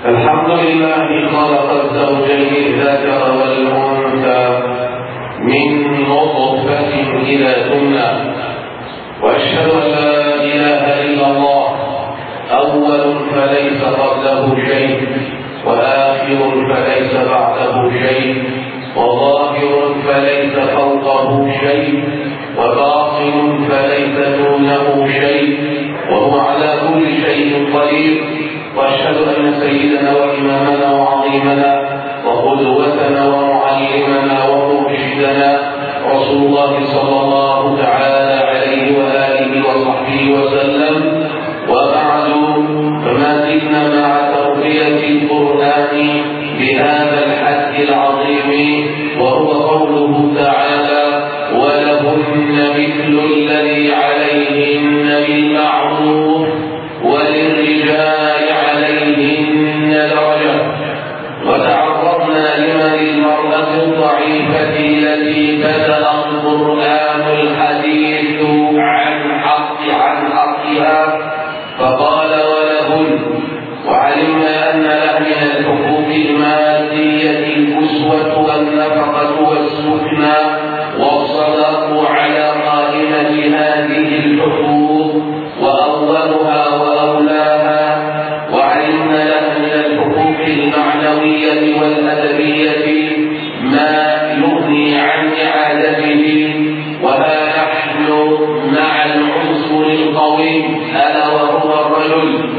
الحمد لله خلق الزوجين الذكر والأنثى من نطفة إلى تمنى، وأشهد أن لا إله إلا الله أول فليس قبله شيء، وآخر فليس بعده شيء، وظاهر فليس فوقه شيء، وباطن فليس دونه شيء، وهو على كل شيء قدير. وأشهد أن سيدنا وإمامنا وعظيمنا وقدوتنا ومعلمنا ومرشدنا رسول الله صلى الله تعالى عليه وآله وصحبه وسلم. وبعد، فما زلنا مع تربية القرآن بهذا الحد العظيم، وهو قوله تعالى: ولهن مثل الذي عليهن بالمعروف وللرجال عليهن درجة. وتعرضنا لمن المرأة الضعيفة التي بدأ القرآن الحديث عن حقها فقال: ولهن. وعلمنا أن له من الحقوق المادية الأسوة والنفقة والسكنى، والصدق على قائمة هذه الحقوق وأولها وأولاها. وعلمنا له من الحقوق المعنوية والأدبية ما يغني عن إعادته. وها نحن مع العنصر القوي، ألا وهو الرجل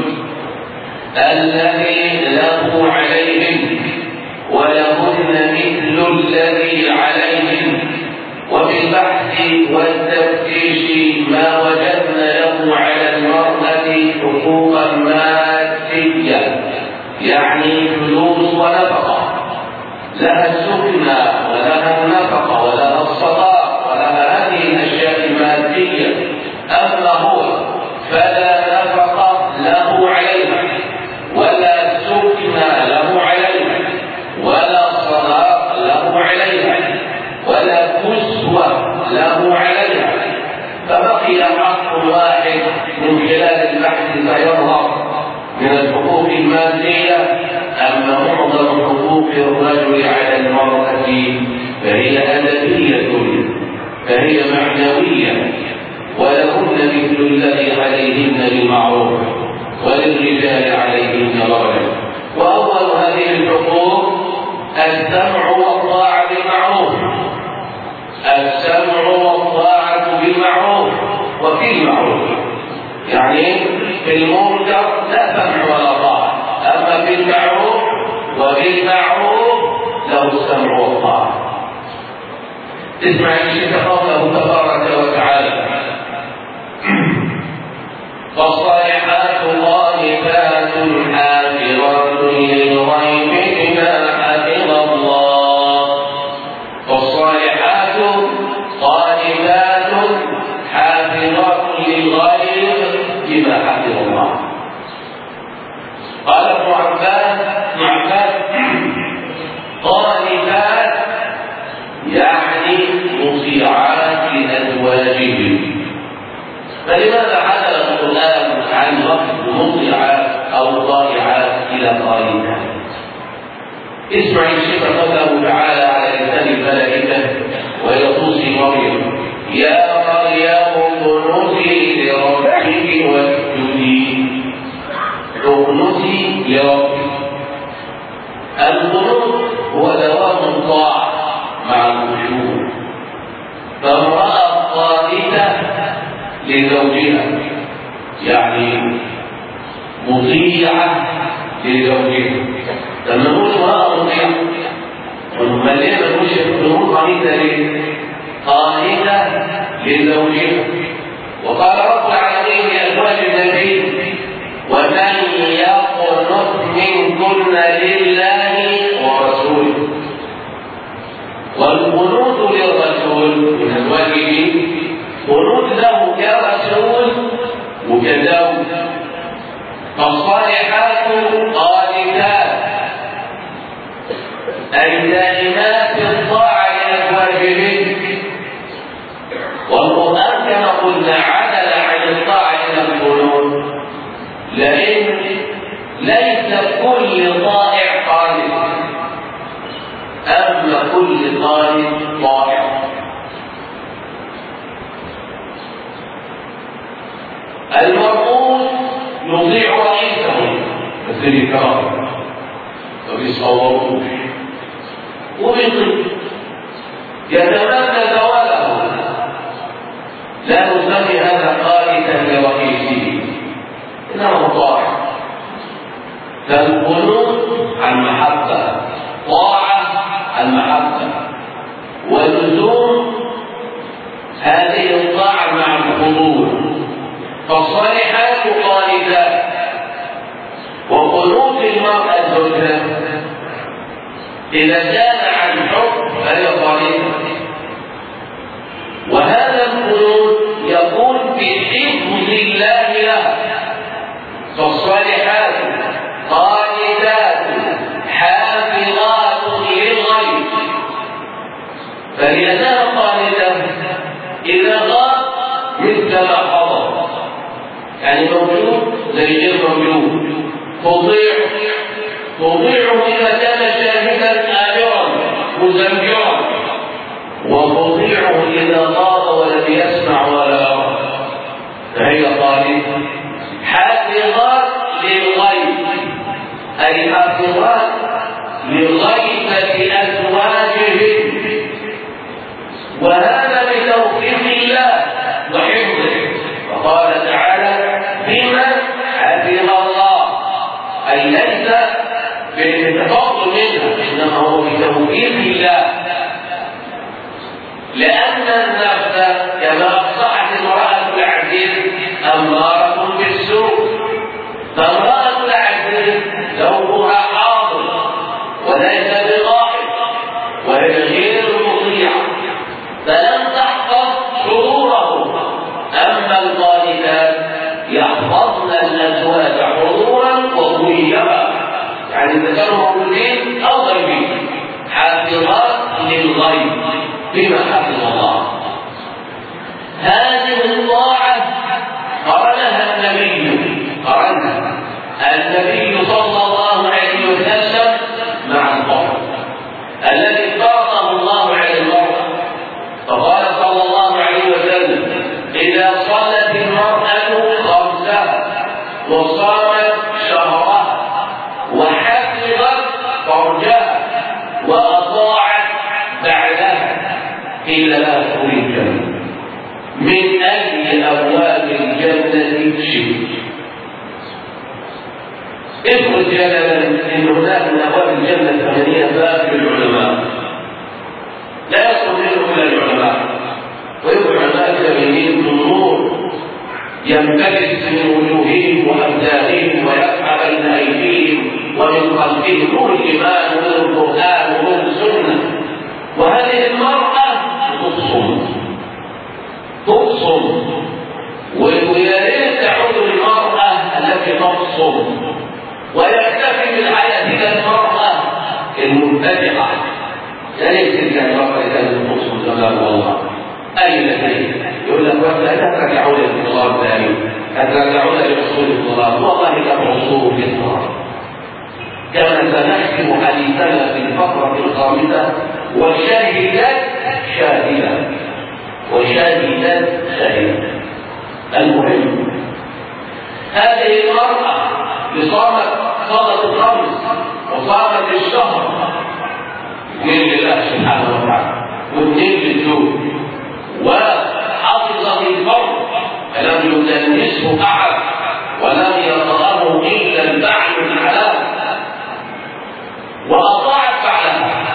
الذي له عليهم، ولهن مثل الذي عليهم. وبالبحث والتفتيش ما وجدنا له على المرأة حقوقا مادية، يعني فلوس ونفقة، لها السكنى ولها النفقة ولها الصداق ولها هذه الأشياء المادية. أما هو فلا نفقة له عليها، ولا سكنى له عليها، ولا صداق له عليها، ولا كسوة له عليها. فبقي حق واحد من خلال البحث سيظهر من الحقوق المادية، أما معظم حقوق الرجل على المرأة فهي أدبية، فهي معنوية. ولهن مثل الذي عليهن بالمعروف وللرجال عليهن درجة. وأول هذه الحقوق السمع والطاعة بالمعروف. السمع والطاعة بالمعروف وفي المعروف، يعني في المنكر لا سمع ولا طاعة، أما في المعروف وبالمعروف له السمع والطاعة. اسمع الشيخ قوله تبارك وتعالى: فالصالحات قانتات حافظات للغيب بما حفظ الله. فالصالحات قانتات حافظات للغيب بما حفظ الله. قال ابن عباس قانتات يعني مطيعات لأزواجهم. فلماذا عدل القرآن عن لفظ مطيعات أو طائعات إلى قانتات؟ اسمع الشيخ قوله تعالى على لسان الملائكة ويطوصي مريم: يا مريم اقنتي لربك واسجدي. اقنتي لربك. القنوت هو دوام الطاعة مع الخشوع. فامرأة قانتة لزوجها يعني مطيعة لزوجها. لما نقول امرأة مطيعة، ولما ليه ما نقول قانتة ليه؟ قانتة لزوجها. وقال رب العالمين لأزواج النبي: ومن يقنت منكن لله ورسوله. والقنوت للرسول من أزواجه قنوت له كرسول وكزوج. فالصالحات قانتات أي دائمات الطاعة لأزواجهن. والقرآن كما قلنا عدل عن الطاعة إلى القنوت، لأن ليس كل المرؤوس يطيع رئيسه مثل الكرام ما بيصوروش وبيطيع يتمنى زواله لا نسمي هذا قائدا لرئيسه انه طاعه فالقنوت عن محبه طاعه عن محبه ولزوم هذه الطاعه مع الحضور فالصالحات قانتات وقنوت المرأة زوجها إذا كان عن حب فهي قانتة وهذا القنوت يكون بحفظ الله له فالصالحات قانتات حافظات للغيب فلأنها قانتة إذا غاب مثل ما حضر يعني موجود زي غير موجود تطيعه إذا كان شاهدا آمرا مزمجرا وتطيعه إذا غاب ولم يسمع ولا يرى فهي قانتة حافظات للغيب أي حافظات لغيبة أزواجهم وهذا بتوفيق الله وحفظه وقال تعالى بما حفظ الله أي ليس بالتفضل منها إنما هو بتوفيق الله لأن النفس كما أصبحت امرأة العزيز أمارة بالسوء فامرأة العزيز زوجها حاضر وليس بغائب وهي غير مطيعة فلم تحفظ شروره أما القانتات يحفظن الأزواج حضورا وغيبا يعني إذا كانوا موجودين أو غيبين حافظات للغيب بما حفظ الله هذه الطاعة قرنها النبي صلى الله عليه وسلم مع الفرض الذي فرضه الله على المرأة فقال صلى الله عليه وسلم إذا صلت المرأة خمسها وصامت شهرها وحفظت فرجها وأطاعت بعدها قيل لها ادخلي الجنة من أجل أبواب الجنة شئت افرض جدلا ان هناك من ابواب الجنه 8 باب للعلماء لا يصل منه الا العلماء ويبقى العلماء كبيرين بالنور ينبعث من وجوههم وابدانهم ويسعى بين ايديهم ومن خلفهم نور الايمان ونور القران ونور السنه وهذه المراه تبصم ويا ريت تعود المراه التي تبصم ويكتفي بالحياة إلى المرأة المبتدعة ليس تلك المرأة كانت تبصم كما هو الله أين هي؟ يقول لك لا ترجعون للظلام ثاني ترجعون لأصول الظلام والله لأصول في الظلام كما سنحكم حديثنا في الفقرة الخامسة وشهدت شاهدة المهم هذه المرأة صامت صلاة الخمس وصامت الشهر اثنين لله سبحانه وتعالى واثنين للزوج وحافظت الفرض فلم يدنسه احد ولم يطأه الا البعل الحلال واطاعت بعلها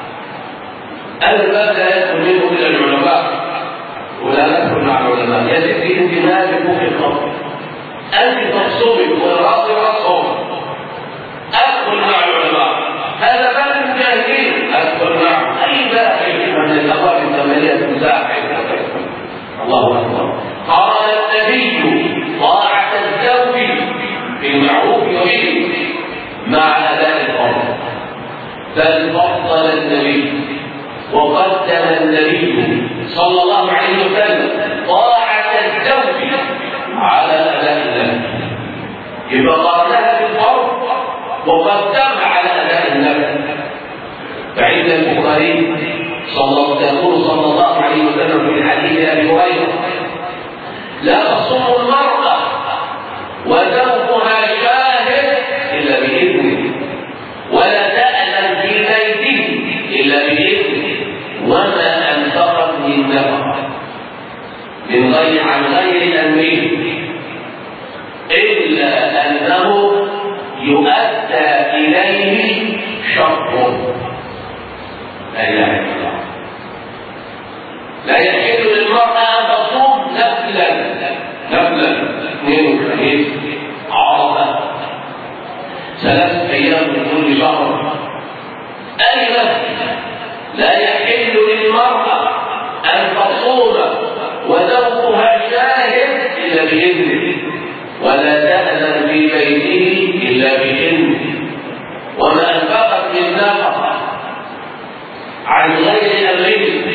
الباب لا يدخل منه الى العلماء ولا ندخل مع العلماء يجب انت مالك في الخمر أنت تصومك والرأس رأسهم أدخل مع العلماء هذا باب الجاهلين أدخل معه أي باب من الأبواب 8 مساحة الله أكبر قال النبي طاعة الزوج بالمعروف وبه مع أداء الفرض بل فضل النبي وقدم النبي صلى الله عليه وسلم طاعة الزوج على أداء النبي يبقى قارنها بالفرض وقدمها على أداء النبي فعند البخاري يقول صلى الله عليه وسلم في حديث أبي هريرة لا تصوم المرأة وزوجها شاهد إلا بإذنه، ولا تأذن في بيته إلا بإذنه، وما أنفقت من نفقة من غير عن غير أمره إلا أنه يؤدى إليه شطره. لا إله إلا الله. لا يحل للمرأة أن تصوم نفلا 2 عرفة 3 أيام من كل شهر. أي نفل لا يحل للمرأة أن تصوم وزوجها شاهد إلا بإذنه، ولا تأذن في بيته إلا بإذنه، وما أنفقت من نفقة عن غير أمره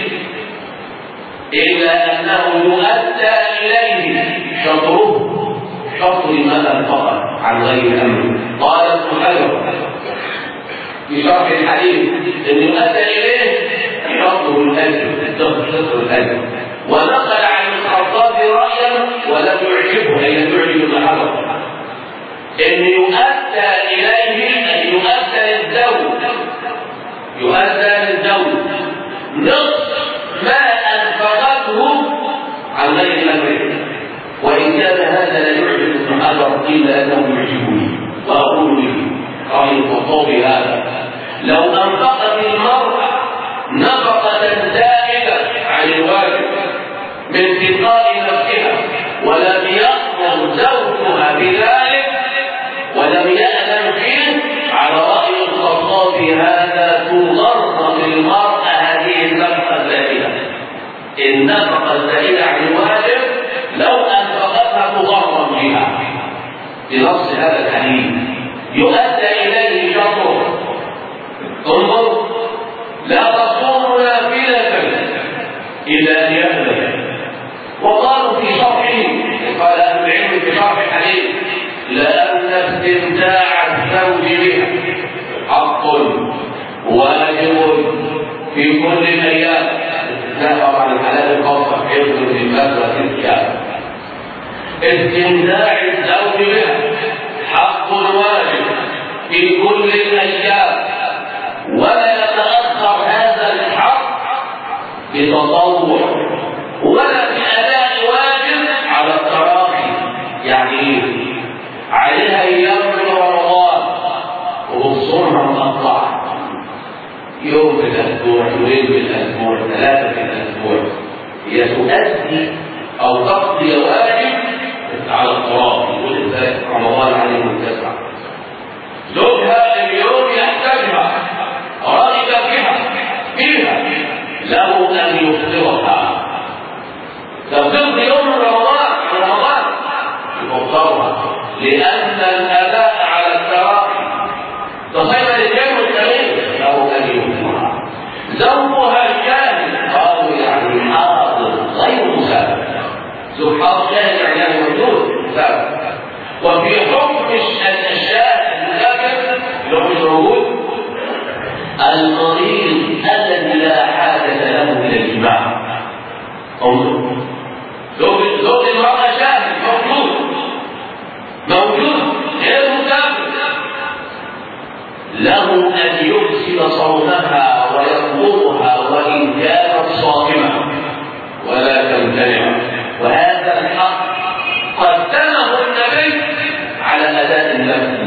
إلا أنه يؤدى إليه شطر ما أنفقت عن غير أمره. قال ابن حجر في شرح الحديث أن يؤدى إليه شطر الأجر، ونقل عن الخطاب رأيا ولم يعجبه، أي لم يعجب ابن حجر، أن يؤدى إليه أن يؤدى للزوج نصف ما أنفقته عن غير أمره. وإن كان هذا لا يعجب ابن حجر إلا أنه يعجبني، وأقول به رأي الخطاب هذا: لو أنفقت المرأة نفقة زائدة عن الواجب من تلقاء نفسها ولم يأمر زوجها بذلك ولم يأذن فيه، على رأي الخطاب هذا تغرم المرأة هذه النفقة الزائدة. النفقة الزائدة عن الواجب لو أنفقتها تغرم بها بنص هذا الحديث، يؤدى إليه شطره. انظر: لا تصوم نافلة إلا أن يأذن. وقالوا في شرحه، قال أهل العلم في شرح الحديث: لأن استمتاع الزوج بها حق واجب في كل الأيام، استثناء عن الحلال الخاصة حفظ الإنفاق والاستكشاف. استمتاع الزوج بها حق واجب في كل الأيام، ولا يتأخر هذا الحق بتطوع ولا بأداء واجب على التراخي. يعني عليها أيام من رمضان وبتصومها مقطعة، يوم في الأسبوع، يومين في الأسبوع، 3 في الأسبوع، هي تؤدي أو تقضي واجب على التراخي. يقول إزاي رمضان عليه 9، زوجها اليوم يحتاجها راغب فيها له أن يفطرها. تفطر يوم رمضان يفطرها، لأن الأداء على التراخي تصيب للجن والتغيير، له أن يفطرها. زوجها الشاهد، قالوا يعني حاضر غير مسافر. زوج حاضر شاهد يعني موجود مسافر. وفي حكم الشاهد المسافر اللي هو موجود المريض الذي لا حاجة له إلى الجماع. انظر: زوج المرأة شاهد موجود غير مسافر، له أن يفسد صومها ويقبضها وإن كانت صائمة ولا تمتنع. وهذا الحق قدمه النبي على أداء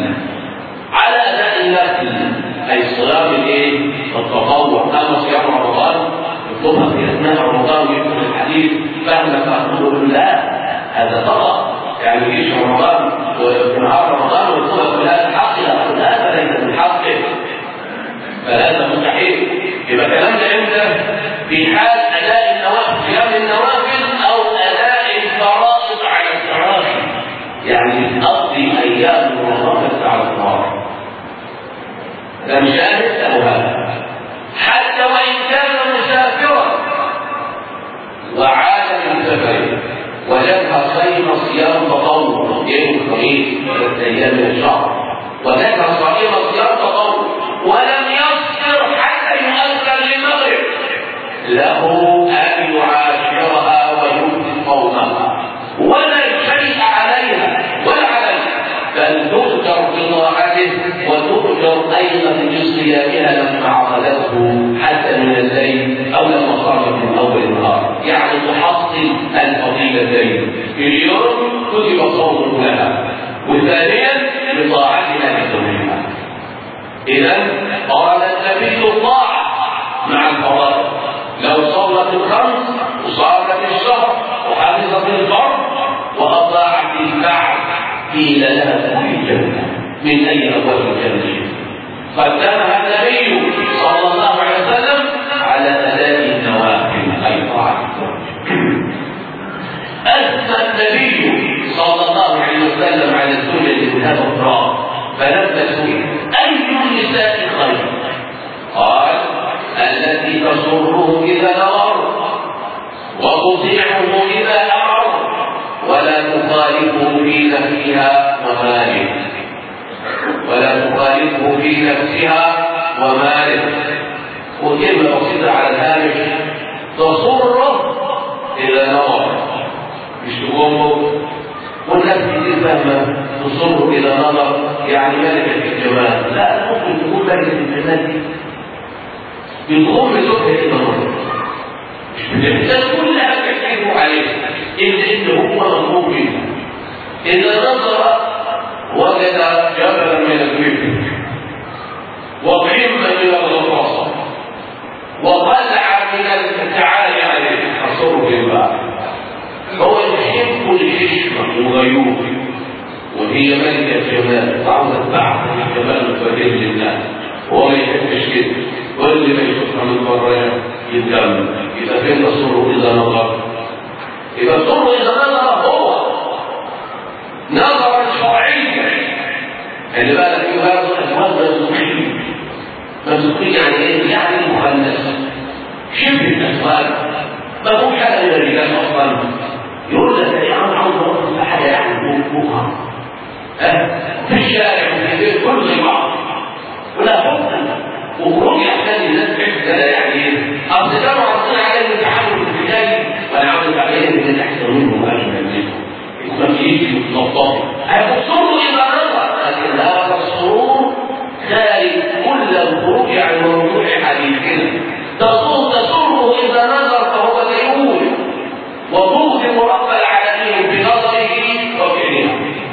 النفل، أي صيام التطوع. أما صيام رمضان يطلبها في أثناء رمضان ويكون الحديث فهمك أقول لا، هذا خطأ. يعني يجيش رمضان وفي نهار رمضان ويطلبها في هذا الحق، لا، هذا ليس من حقه، فهذا مستحيل. يبقى كلام ده امتى؟ في حال أداء النوافل، صيام النوافل أو أداء الفرائض على التراخي، يعني تقضي أيام رمضان على التراخي. لم شاهد له هذا، حتى وإن كان مسافرا وعاد من سفره وجدها صيام تطوع يوم الخميس 3 أيام من الشهر، وجدها صيام تطوع ولم يصبر حتى يؤذن للمغرب، له أن يعاشرها ويؤتي صومها ولا شيء عليها ولا على أيامها لما عقدته حتى من الليل أو لما صارت من أول النهار، يعني تحصل الفضيلتين. في اليوم كتب صوم لها، وثانيا بطاعتها لزوجها. إذا قال النبي الطاعة مع الفرائض، لو صلت الخمس وصامت الشهر وحفظت الفرض وأطاعت البعض قيل لها في الجنة من أي أبواب الجنة. قدمها النبي صلى الله عليه وسلم على أداء النوافل أي طاعة. أثنى النبي صلى الله عليه وسلم على الزوجة بهذا الطراب فلما سئل أي النساء خير قال التي تسره إذا نظر وتطيعه إذا أمر ولا تخالفه في نفسها وماله، ولا تخالفه في نفسها وماله. وكلمة بسيطة على الهامش، تصره إذا نظر، مش تقومه. والناس كتير فاهمة تصره إذا نظر يعني ملكة الجمال، لا، ممكن تكون ملكة الجمال دي بتقوم بزوجها إذا نظر، مش بتحتاج كل حاجة تحكيه عليه إلا هو مطلوب منه. إذا نظر وجد جبلا من الكبر وقمة من الغطاسة وقلعا من التعالي عليه تصره بالبعض. هو يحب الحشمة وغيوب، وهي ملكة الجمال تعوض بعض الجمال الفريد للناس، وهو ما يحبش كده، واللي ما يشوفها من بره يتجمل. يبقى فين تصره إذا نظر؟ يبقى تصره إذا نظر هو نظرا شرعيا. اللي بالك فيه هذا الأزواج ممسوكين. ممسوكين يعني إيه؟ يعني مخنث شبه الأزواج، ما هو حاجة من الرجال أصلا. يقول لك يا عم عاوز أوصل حاجة يعني بكرة في الشارع وفي البيت كل زي بعض ولا حب وخروج يحتاج الناس كده. يعني أصل كانوا عارضين عليه التحول في البداية وأنا عاوز عليه إن أحسن منه وأجمل منه ما فيش متنظف. هيبصروا إذا نظر، لكن هذا السرور خارج كل الخروج عن موضوع حديثنا. تسره إذا نظر فهو ديول وتوهم رب العالمين بنظره وفعله.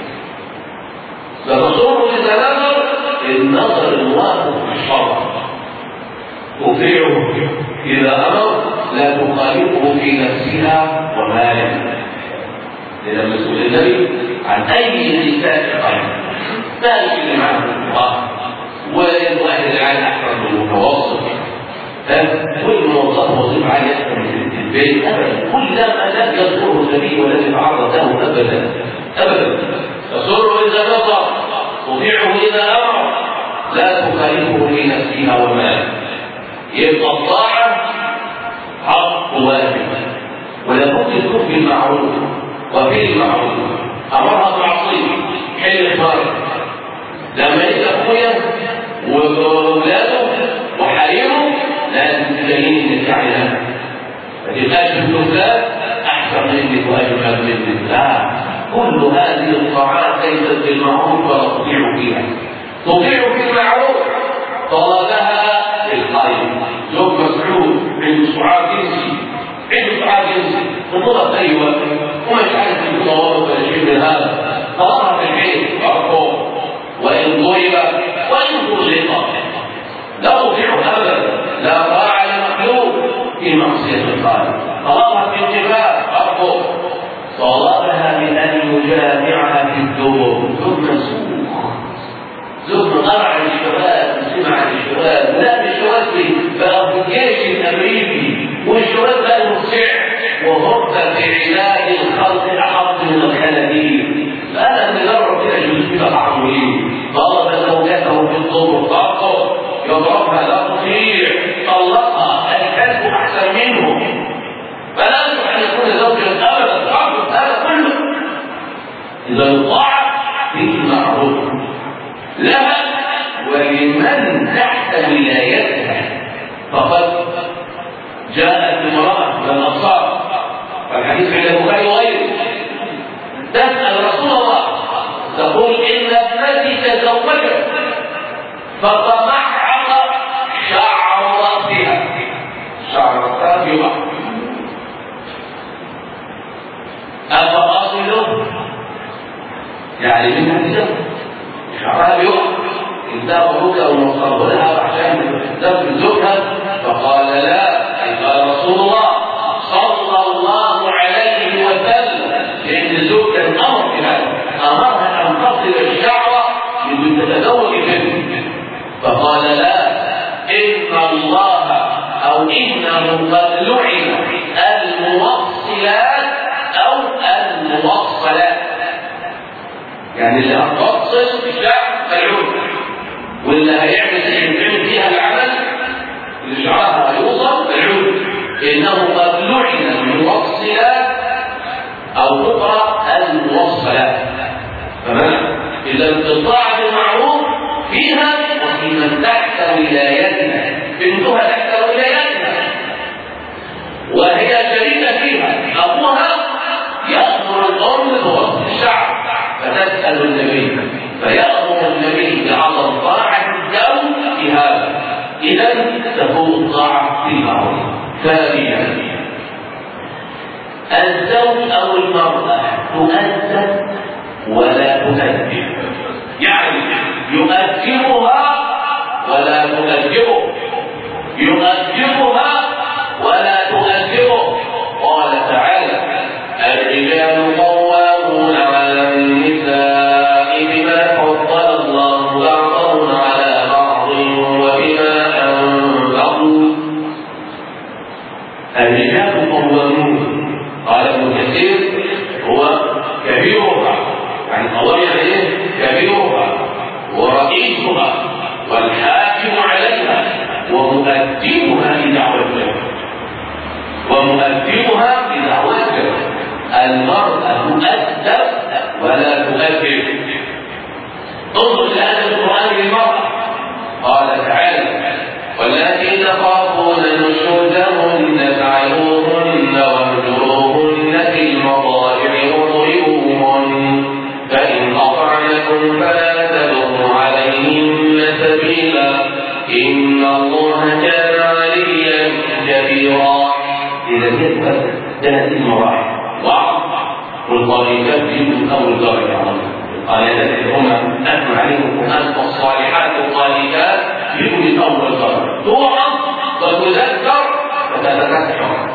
فتسره إذا نظر النظر الموافق بالشرع، تطيعه إذا أمر لا تخالفه في نفسها وماله. لما سئل النبي عن أي نساء خير ما يجري معه الله والواحد العالم أحسن من المتوسط كل موظف وظيفة عالية أكثر من البيت أبدا. كل ده ما لم يذكره النبي ولم يتعرض له أبدا أبدا. تسره إذا نظر، تطيعه إذا أمر، لا تخالفه في نفسها وماله. يبقى الطاعة حق واجب، ولا بد تكون بالمعروف وفي المعروف. أمرها بالمعصية حل الفرق. لما يجي أخويا وأولاده وحريمه لازم تبين إنك عليها، ما تبقاش الأولاد أحسن منك وأجمل منك، لا. كل هذه الطاعات ليست بالمعروف ولا تطيع فيها. تطيع في المعروف طلبها للخير. زوج مسعود عنده سعاد جنسي، تطلب أي وقت ومش عارف يكون ضوابط ولا شيء من هذا، طلبها في البيت عرفه وإن ضرب وإن طلق لا تطيع أبدا، لا طاعة لمخلوق في معصية الخالق. طلبها في اتفاق عرفه، طلبها من أن يجامعها في الدبر. زوج قرع الشباب وسمع الشباب، لا الشباب بقى في الجيش الأمريكي والشباب بقى مسع وهم في علاج الخلق أحط من الخنادير. أنا نجرب كده جزء كده طعمه إيه؟ طلب زوجته في الدبر طاقه يضربها لا تطيع، طلقها، الكلب أحسن منه. فلا يجب أن يكون زوجا أبدا، تعرف هذا كله. إذا الطاعة في المعروف لها ولمن تحت ولايتها. فقد جاءت امرأة من الأنصار والحديث عند البخاري وغيره تسأل رسول الله تقول إن ابنتي تزوجت فتمحق يعني منها تزوج شعرها بيقع انتهى وضوءها ومقبلها عشان تزوج زوجها فقال لا، أي قال رسول الله صلى الله عليه وسلم لأن الزوج كان أمر بهذا، أمرها أن تصل الشعر من تتزوج منه فقال لا، إن الله أو إنه قد لعن الموصلات أو الموصلات، يعني اللي هتوصل الشعر ملعون، واللي هيعمل فيها العمل اللي شعرها هيوصل ملعون، إنه قد لعن الموصلات أو تقرأ الموصلات. تمام؟ إذا الطاعة بالمعروف فيها وفي من تحت ولايتها، بنتها تحت ولايتها وهي شريكة فيها، أبوها يأمر الأم بوصل الشعر فتسأل النبي فيأمر النبي بعدم طاعة الزوج في هذا، إذا تكون الطاعة في المعروف. ثانيا الزوج أو المرأة تؤدب ولا تؤدب، يعني يؤدبها ولا تؤدبه، يؤدبها ولا تؤدبه. قال تعالى الرجال قوامون على النساء بما فضل الله بعضهم على بعض وبما أنفقوا. الرجال قوامون، قال ابن كثير هو كبيرها، يعني قوام يعني ايه؟ كبيرها ورئيسها والحاكم عليها ومؤدبها لدعوتها، ومؤدبها لدعوتها. المرأة تؤدب ولا تؤدب. انظر إلى أدب القرآن للمرأة، قال تعالى واللاتي تخافون نشوزهن فعظوهن واهجروهن في المضاجع واضربوهن فإن أطعنكم فلا تبغوا عليهن سبيلا إن الله كان عليا كبيرا. إذا كانت هذه المراحل والطريقات من أول درجة الآيات هم أثنى عليهم القرآن والصالحات والطريقات من أول درجة توعظ وتذكر وتتذكر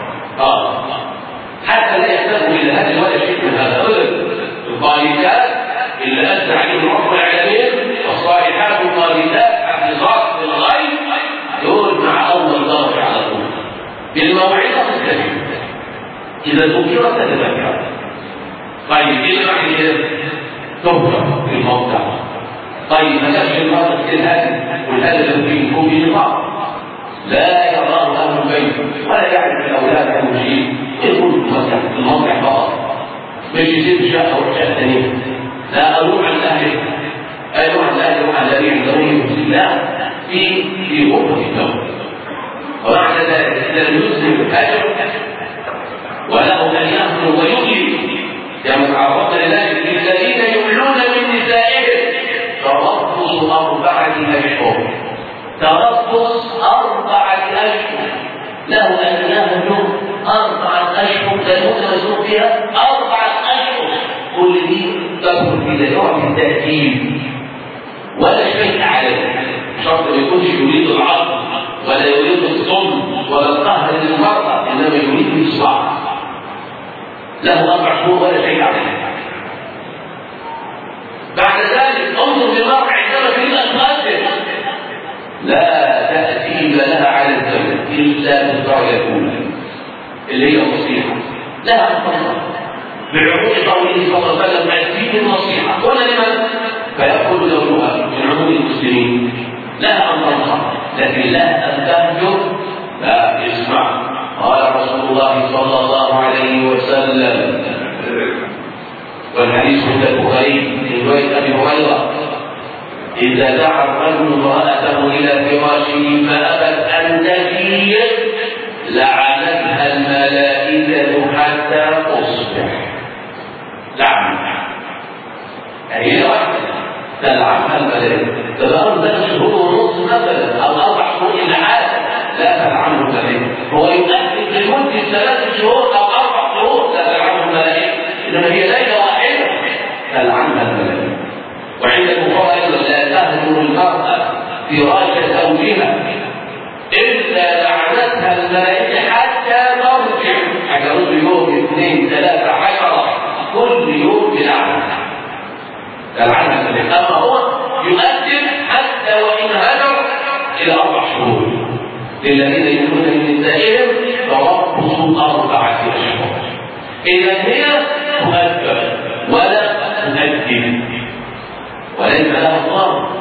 حتى لا يحتاج إلى هذا ولا شيء من هذا أبدا. الطريقات اللي أثنى عليهم رب العالمين والصالحات والطريقات حفظات للغيب دول مع أول درجة على طول بالموعظة الكريمة إذا ذكرت تتذكر. طيب إيه بعد كده؟ تذكر في الموضع. طيب ما كانش المرأة الهدف والهدف فيه يكون بنظام لا يراه أهل البيت ولا يعرف الأولاد عن شيء، يكون في الموضع فقط مش يصير شقة وشقة ثانية. لا أروح عن أهله، أروح عن أهله وعن الذي عندهم لا في غرفة النوم. وبعد ذلك إذا لم يسلم الحاجة وله أن يأكل ويؤلي كما تعرضنا لذلك الذين يؤلون من نسائهم تربص 4 أشهر. تربص 4 أشهر، له أن يهجر 4 أشهر تنوز مسؤول فيها 4 أشهر. كل دي تدخل في نوع من التأكيد ولا شيء عليه، شرط ما يكونش يريد العظم ولا يريد الصم ولا القهر للمرأة، إنما يريد الإصلاح. له 4 شهور ولا شيء عليه. بعد ذلك انظر للمرأة عندما تريد أن تؤدب لا تأثيم لها على الزمن إلا بالدرجة الأولى اللي هي النصيحة. لها أن تنصح بعموم قوله صلى الله عليه وسلم أدين النصيحة ولا لمن؟ فيقول زوجها من عموم المسلمين لها أن تنصح، لكن لا أن تهجر. لا اسمع، قال رسول الله صلى الله عليه وسلم والحديث عند البخاري من رواية أبي هريرة إذا دعا الرجل امرأته إلى فراشه فأبت أن تجيء لعنتها الملائكة حتى تصبح. لعنتها هي واحدة تلعنها الملائكة. فالأرض 3 شهور ونصف مثلا أو 4 شهور إلى عادة لا تلعنه الملائكة. هو يؤدي لمدة 3 شهور أو 4 شهور لا تلعنه الملائكة، إنما هي ليلة واحدة تلعنها الملائكة. فراش زوجها إلا لعنتها الملائكة حتى ترجع. حجروا يوم 2 3 10 كل يوم بلعنة تلعنها الملائكة. أما هو يؤدب حتى وإن هجر إلى 4 شهور. للذين يؤمنون من نسائهم تربص 4 أشهر. إذا هي تؤدب ولا تؤدب وليس لها ضرر.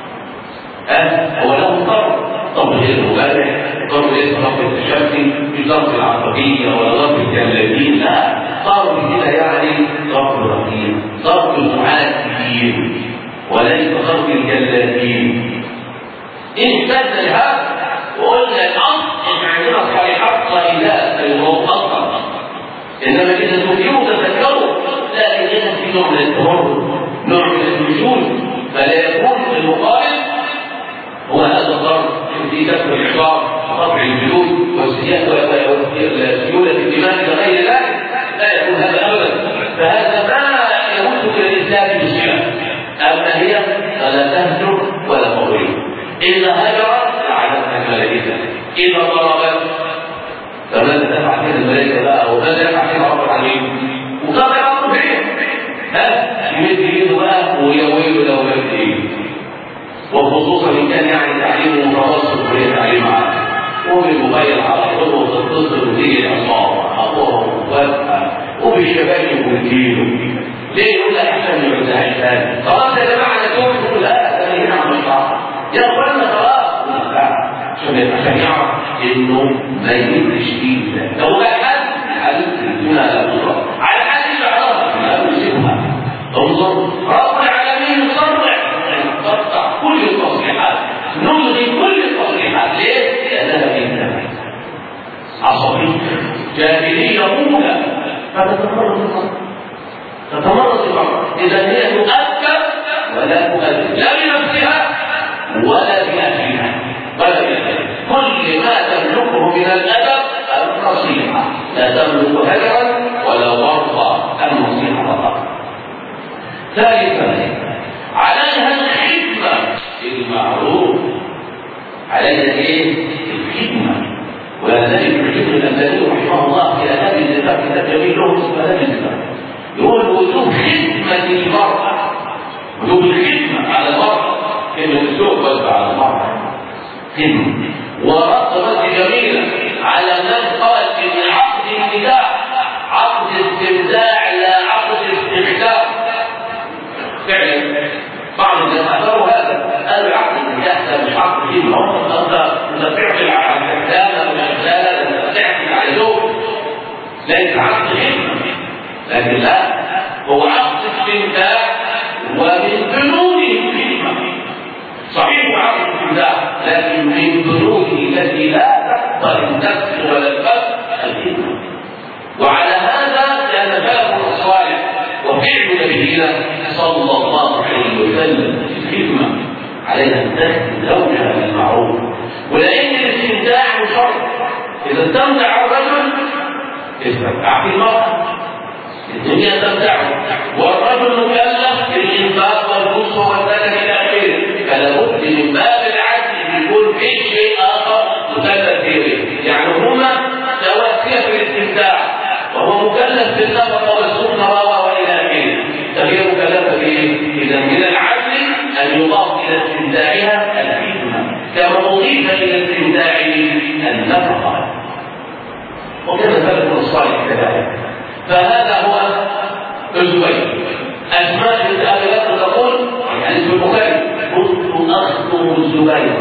هو له ضرر، ضرب غير مبالغ، ضرب ليس ضرب التشفي، مش ضرب العصبيه ولا ضرب الجلادين، لا، ضرب كده يعني ضرب رقيق، ضرب المعاتبين وليس ضرب الجلادين. ان اشتد الهاب وقلنا الاصل عندنا صالحات قليلات الموضوع اصلا، انما اذا تفكروا تذكروا لا يوجد في نوع من التمرد، نوع من الوجود، فلا يكون المقابل هو هذا الضرب في كسر العظام وقطع الجلود وسيولة الدماء وغير ذلك، لا يكون هذا ابدا. فهذا ما يمد الى الاسلام بصله. اما هي فلا تهجر ولا تضرب. اذا هجرت لعنتها الملائكه، اذا ضربت فماذا تفعل كده الملائكه بقى وماذا يفعل كده رب العالمين؟ وقد يعرفوا فيه يمد ايده بقى ويويل له يمد ايده، وخصوصا ان كان يعني تعليمه متوسط وهي تعليم عام وبالموبايل على طول وتتصل وتيجي الاصابع اخوها وفاتها وبالشباك والدين. ليه يقول لك احسن ما يعدهاش ثاني؟ خلاص يا جماعه انا تقول لا ده هنا عم الشعر يا اخوانا خلاص عشان يعرف انه ما يمدش فيه. لو ده حد هنا لا تضرب على حد الاعراض لا يسيبها. انظر رب العالمين صرح قطع كل التصريحات، نلغي كل التصريحات. ليه؟ لانها بنت عصبيه جاهليه اولى فتمرض الامر. اذا هي تؤثر ولا تؤثر لا بنفسها ولا باهلها ولا باهلها. كل ما تملكه من الادب النصيحه، لا تملك هجرا ولا ضربا، النصيحه فقط. ثالثا عليها الخدمه بالمعروف، عليها ايه؟ الخدمه. ولذلك الشيخ الألباني رحمه الله في هذه الكتاب كتاب جميل له اسمه هذه الكتاب يقول وجوب خدمه المراه، وجوب الخدمه على المراه، كلمه الزوج بس على المراه خدمه. ورد جميله على من قال ان عقد النكاح عقد استمتاع لا عقد استمتاع. فعلا بعض الناس اعتبروا هذا، قالوا عقد النكاح ده مش عقد خدمه، انت بتعمل على الكتابه والشغاله، انت بتعمل على زوج، ليس عقد خدمه. لكن لا، هو عقد استمتاع ومن بنوده الخدمه. صحيح عقد استمتاع لكن من بنوده التي لا تقبل النفس ولا الفم الخدمه. وعلى هذا كان سلفنا الصالح وفعل نبينا صلى الله عليه وسلم في الخدمه، عليها ان تخدم زوجها بالمعروف. ولان الاستمتاع شرط، اذا استمتع الرجل استمتع في المراه، الدنيا تمتعه، والرجل مكلف بالانفاق والنصح والسكن الى اخره، فلا بد من باب العدل يكون في شيء اخر مكلف به. يعني هما توسيع في الاستمتاع وهو مكلف بالنفقه والسكن والى اخره، فهي مكلفه بايه؟ اذا من العدل ان يضاف الى استمتاعها الخدمه كما اضيف الى استمتاع النفقه، وكما سلف الصالح كذلك. فهذا هو الزبير. أسماء بنت أبي بكر تقول يعني في البخاري كنت أخدم الزبير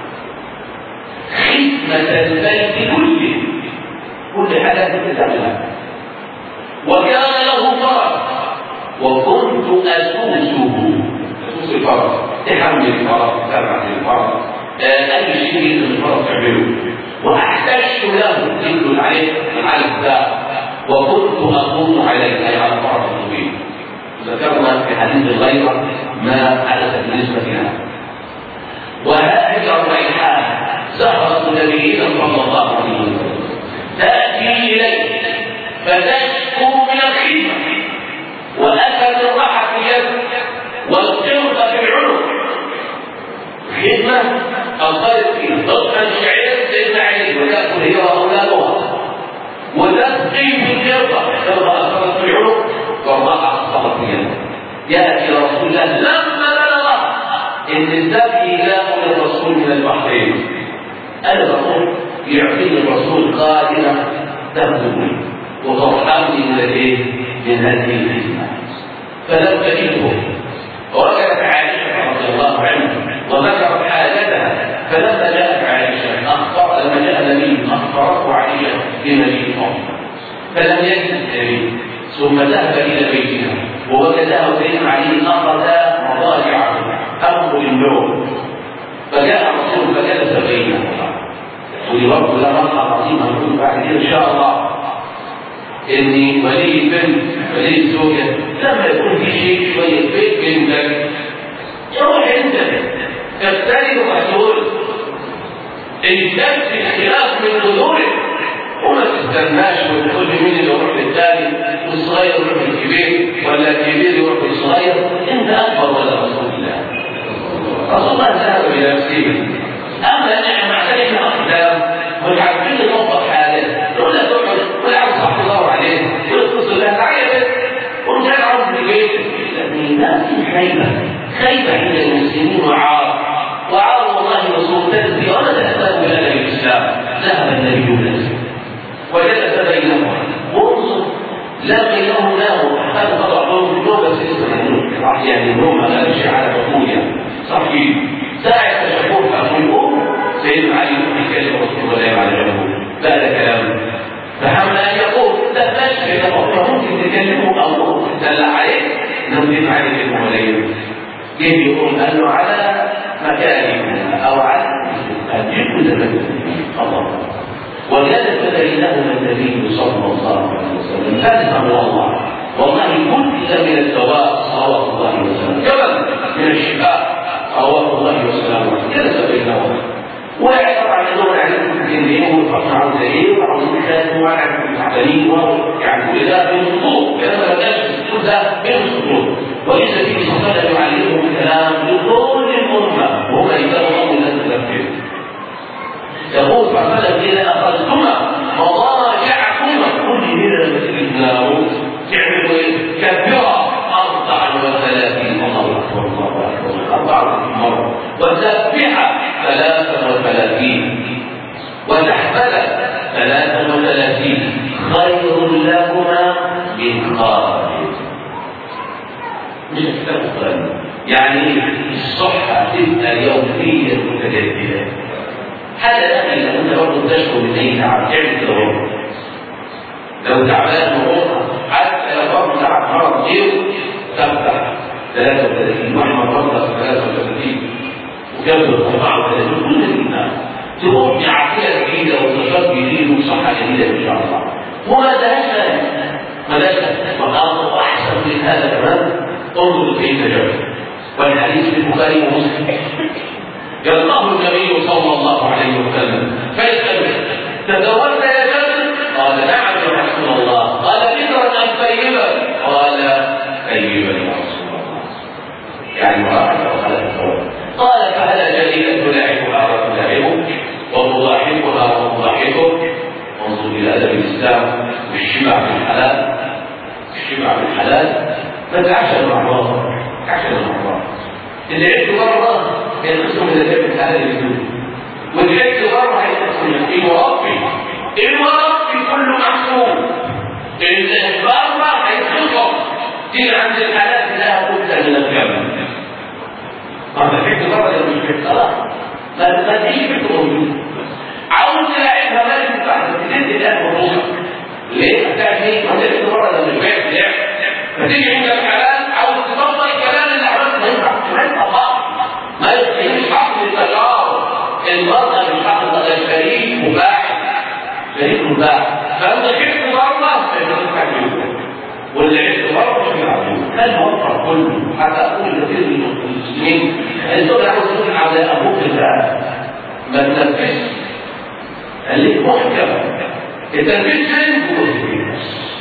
خدمة البيت كله، كل حاجة تتسلم، وكان له فرس وكنت أسوسه، أسوس الفرس، تحمل الفرس، تبع الفرس، أي شيء الفرس تعمله، وأحتج له تدل عليه على الساعة، وكنت أقوم عليه أي على فرس طويل. ذكرنا في حديث الغيرة ما حدث بالنسبة لها. وهذه الريحان زهرة نبينا صلى الله عليه وسلم تأتي إليه فتشكو من الخدمة وأثر الراحة في اليد والقرب في العنق. خدمة يرضى أثرت في العنق والراحة أصبحت في اليد. يأتي رسول الله لما بلغ إن السبي جاء من الرسول من البحرين، الرسول يعطيني الرسول قادمة تخدمني وترحمني من الايه؟ من هذه الخدمة. فلم تجده، ووجدت عائشة رضي الله عنها وذكرت حاجتها، فلما جاءت عائشة لما جاء النبي أخبرته عائشة بمجيء فاطمة، فلم يجد النبي، ثم ذهب إلى بيتها ووجدها وسيدنا علي أخذ مضاجعه أمر النوم، فجاء الرسول فجلس بينهما. ودي برضه لها مرحلة عظيمة نقول بعد كده إن شاء الله، إن ولي البنت ولي الزوجة لما يكون في شيء شوية بيت بنتك روح أنت تبتدئ وتقول اجتنب الخلاف من ظهورك، وما تستناش وتقول مين اللي يروح للثاني والصغير يروح للكبير ولا الكبير يروح للصغير. انت اكبر ولا رسول الله؟ رسول الله ذهب الى نفسه. اما احنا معترفين اقدام مش عارفين نطبق حاجه، نقول لك تقعد ولا عارف صح تدور عليه ويتصل لها تعالى ومش عارف في بيتك، لكن لا في خيبه عند المسلمين وعار والله رسول تدري ولا تهتم بأدب الإسلام. ذهب النبي بنفسه وجلس بينهما وانظر لقي له نام هذا طبعا نوم بس اسمه يعني النوم ما غيرش على بطولها صحيح. ساعة تشكور في الأم سيدنا علي يتكلم رسول الله على جنبه بعد كلامه، فهم أن يقول لا تشفي تفضل ممكن تكلمه أو تدلع عليه نمضي عليه المولين يجي يقول قال له على مكانه أو على الجن زمن الله. وجلس بينهما النبي صلى الله عليه وسلم فاتحه والله كل من الثواب صلوات الله وسلامه جبل من الشفاء صلوات الله وسلامه جلس بينهما. وطبعا يدور عليكم الجنين والفقر عن زيه وعن الكتاب وعن التعليم يعني كل ده بين الصدور كلام ما كانش كل ده بين الصدور. وإذا في صفات يعلمهم الكلام لكل الأمة وهم يدرون من التفكير. يقول فعلا إذا أخذتما مضاجعكما كل هنا لما تيجي تناموا تعملوا إيه؟ كبرة 34 الله أكبر الله أكبر 34 مرة، وتسبح 33 وتحمل 33 خير لكما من خارج. مش هتفهم يعني الصحة تبقى يوميا متجددة. هذا لكن لو انت برضه تشكو من اي تعب تعمل كده لو تعبان مرض حتى لو برضه تعب مرض غير تفتح 33 واحد مرضى 33 وكبر 34 كل الناس تروح بعافيه جديده ونشاط جديد وصحه جديده ان شاء الله. وما دهش وقال احسن من هذا كمان انظر كيف جاء. والحديث في البخاري ومسلم يلقاه النبي صلى الله عليه وسلم فيسأله تزوجت يا جابر؟ قال نعم يا رسول الله. قال بكرا أم طيبا؟ قال طيبا يا رسول الله. يعني مرأة قال فهل جديدة تلاعبها وتلاعبك وتضاحكها وتضاحكك؟ انظر إلى أدب الإسلام والشبع بالحلال. الشبع بالحلال ما تعشى المعروف تعشى المعروف. اللي عدت بره ينقسم من الجبل الحلال الجديد، واللي عدت بره هينقسم المربي كله محسوب. اللي بره هيتخصم دي عند الحلال لها بد من الجبل. ما عدت بره ده مش خلاص ما تجيش فكره موجود. عاوز تلاعبها ما ينفعش تدي الان بروحك. ليه؟ هتعمل ايه؟ ما عدت بره ده مش بعيد لعب. فتيجي عند الحلال عاوز تطبق الكلام اللي عملته ما ينفعش ما يستحيل حق التشاور. المرأة مش حق الشريك مباح شريك مباح. فأنت شفت بره واللي عشت بره مش معلوم. كان موقع كله حتى أقول كثير من المسلمين الزوج عاوز يقول على أبوك الآن ما تنفذش خليك محكم. التنفيذ فين؟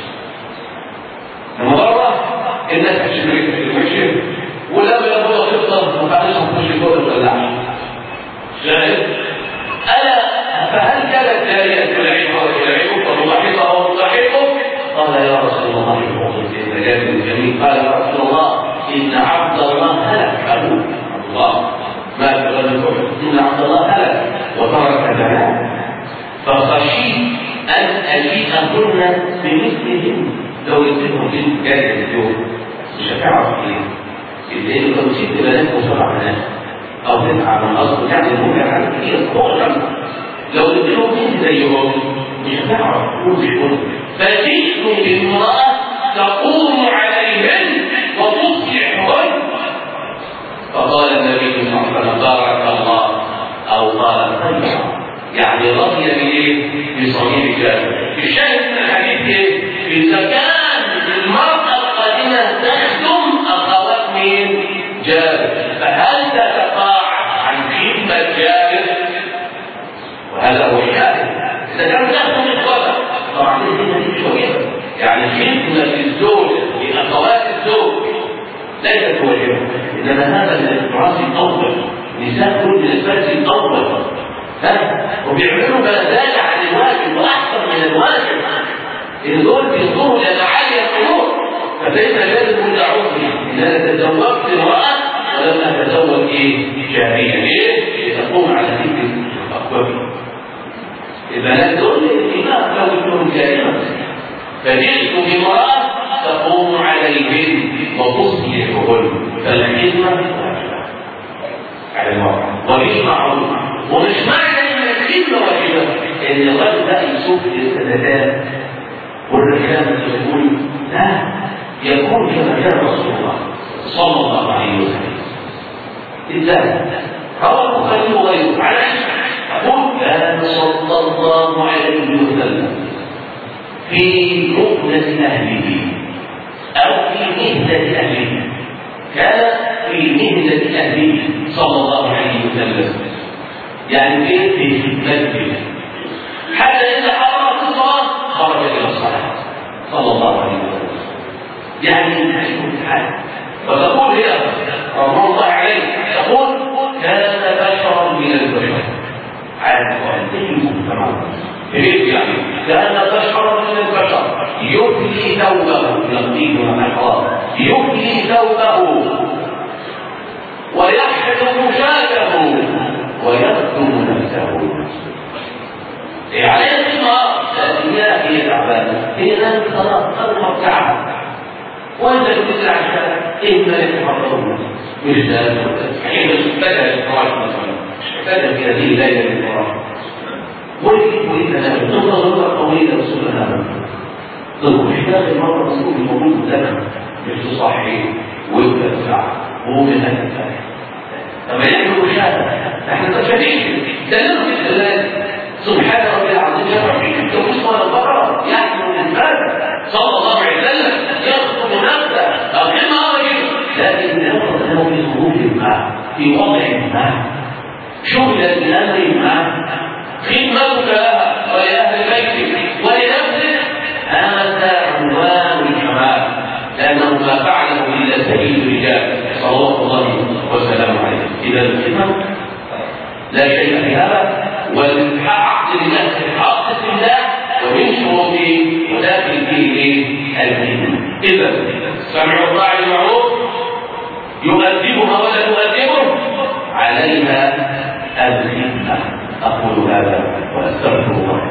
مرة الناس هتشترك في المشي ولما يبغى تفضل وبعدين تخش جوه الولاعه. شاهد؟ ألا فهل كانت جارية تلعبها وتلعبك وتضحكها وتضحكك؟ قال يا رسول النبي قال يا رسول الله إن عبد الله هلك أبوه الله ما تغلق إن عبد الله هلك وترك بنات فخشيت أن أجيئهن بمثلهم لو يجيبهم في جاية اليوم مش هتعرف إيه لأنه لو جبت بنات وسبع بنات أو تسعة من أصل يعني ممكن على كثير لو يجيبهم مين زيهم مش هتعرف تقول فجئت بامرأة تقوم عليهن وتصلحهن فقال النبي صلى الله عليه وسلم بارك الله أو قال خيرا يعني رضي بايه؟ بصغير جابر. الشاهد من الحديث ايه؟ اذا كان المرأة القادمة تخدم اخوات مين؟ جابر فهل تتقاعد عن خدمة جابر؟ وهذا هو الشاهد. اذا كانت تخدم اخواتها طبعا الخدمة دي شوية يعني خدمة الزوج لاخوات الزوج ليست واجبة انما هذا من الفراس الاول نساء كل من الفرس الاول وبيعملوا بلدات عن الواجب واحسن من الواجب ان دول بيصوروا لمعالي الامور فليس لازم تعودني ان انا تزوجت امراه ولم اتزوج جاريه ليه؟ لتقوم على ذكر اقوامي البنات دول الامام لو يكونوا جاريه فجئت بامراه تقوم عليهن وتصلحهن فالخدمه واجبه على المراه وليس معروف ومش معنى ان الخدمه واجبه ان الرجل بقى يسوق الاستعدادات والرجال يقول لا يكون كما كان رسول الله صلى الله عليه وسلم ازاي؟ روى البخاري وغيره عن يقول كان صلى الله عليه وسلم في ركنة اهله او في مهنة اهله كان في مهنة اهله صلى الله عليه وسلم يعني في خدمته حتى إذا حضرت الصلاة خرج إلى الصلاة صلى الله عليه وسلم يعني يكون الحال وتقول هي رضي الله عليه تقول كان بشرا من البشر عاد وأنتم تمام يعني كان بشرا من البشر يبلي ثوبه يقضيه الأحرار يبلي ثوبه ويحفظ شاته ويخدم نفسه عليه الصلاة هي تعبانة هي لازم خلاص تظهر تعب وانت تدري عشان ايه ما يتحررون مش لازم حين بدأ الفراش مثلا بدأ في هذه الليلة الفراش وإذا نام نظرة طويلة رسول الله ضد احتاج المرة رسول الموجود لك مش تصحي ويبدأ الساعة وهو من هذا الفراش لما يعملوا مشاهدة احنا تشاهدين دليل في الله سبحان ربي العظيم يرفع فيك التوبيس ولا البقرة يحمل الإنسان صلى الله عليه وسلم يخطب نفسه أو كلمة أمر لكن يخطب له في ظروف ما في وضع ما شغل الأمر ما خدمتك لها ولأهل بيتك ولنفسك هذا عنوان الكمال لأنه ما فعله إلا سيد الرجال صلوات الله وسلامه عليه إذا الخدمة لا شيء في هذا والعقد لنفس الحق في الله ومن شروطه وداخل فيه الدين إذا سمع الراعي المعروف يؤدبها ولا تؤدبه عليها الخدمة أقول هذا وأستغفر الله